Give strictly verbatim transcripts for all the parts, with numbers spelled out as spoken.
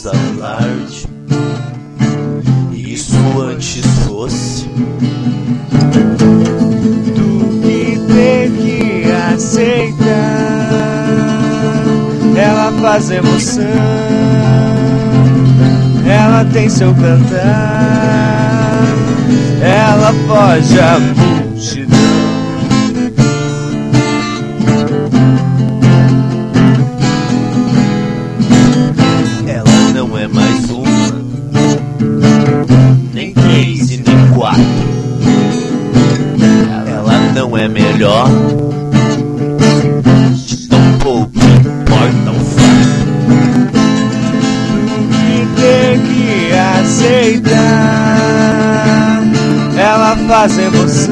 nossa parte. Isso antes fosse. Tu que tem que aceitar. Ela faz emoção, ela tem seu cantar, ela foge a multidão. Ela não é mais uma, nem três e nem quatro. Ela não é melhor, de tão pouco importa o fato. Tem que aceitar. Ela faz emoção,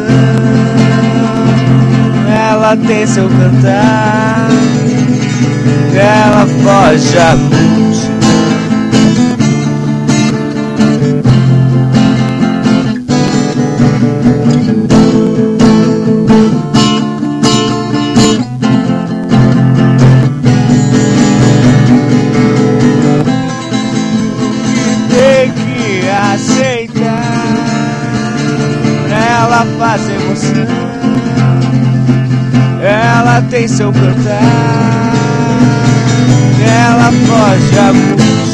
ela tem seu cantar, ela foge a multidão. Ela faz emoção, ela tem seu cantar, ela foge a multidão.